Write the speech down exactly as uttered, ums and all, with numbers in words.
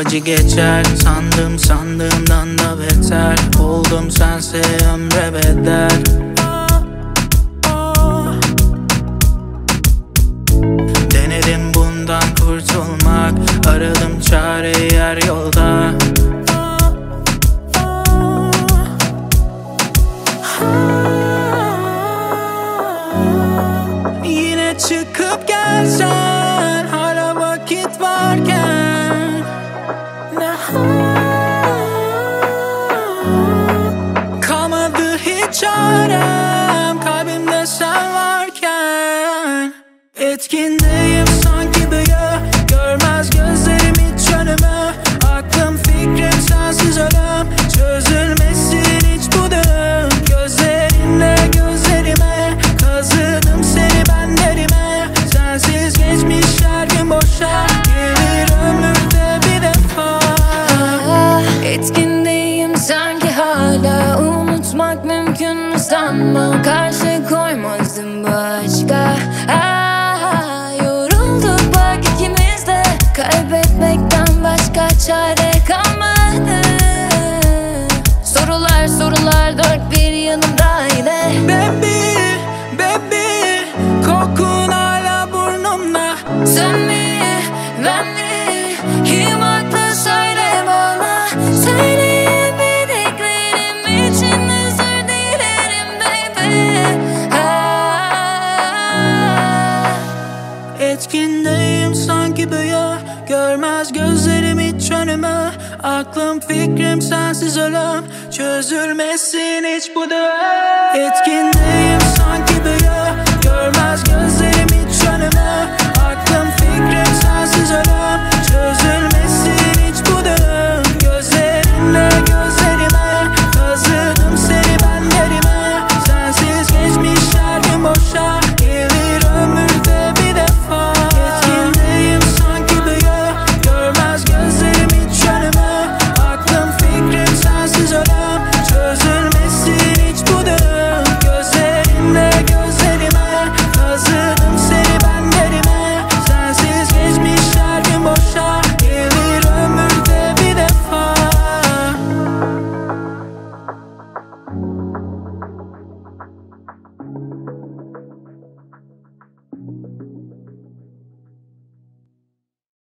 acı geçer. Sandım sandığımdan da beter. Oldum sense ömre bedel. Denedim bundan kurtulmak, aradım çareyi her yolda. Yine çıkıp gelsen, hala vakit varken. Kalmadı hiç çarem, kalbimde sen varken. Etkindeyim sanki büyü, görmez gözlerim hiç önümü. Aklım fikrim sensiz ölüm, çözülmesin hiç bu düğüm. Gözlerinle gözlerime, kazıdım seni ben derime. Sensiz geçmiş her gün boşa, gelir ömürde bir defa. Etkindeyim sanki hala, unutmak mümkün mü sanma. Karşı koymazdım başka. Ah, yorulduk bak ikimiz de, kaybetmekten başka çare kalmadı. Sorular sorular dört bir yanımda yine. Baby, baby, kokun hala burnumda. Sen mi, ben mi, kim haklı söyle bana. Söyleyemediklerim için özür dilerim baby. Ah. Etkindeyim sanki büyü, görmez gözlerim hiç önümü. Aklım fikrim sensiz ölüm, çözülmesin hiç bu düğüm. Etkindeyim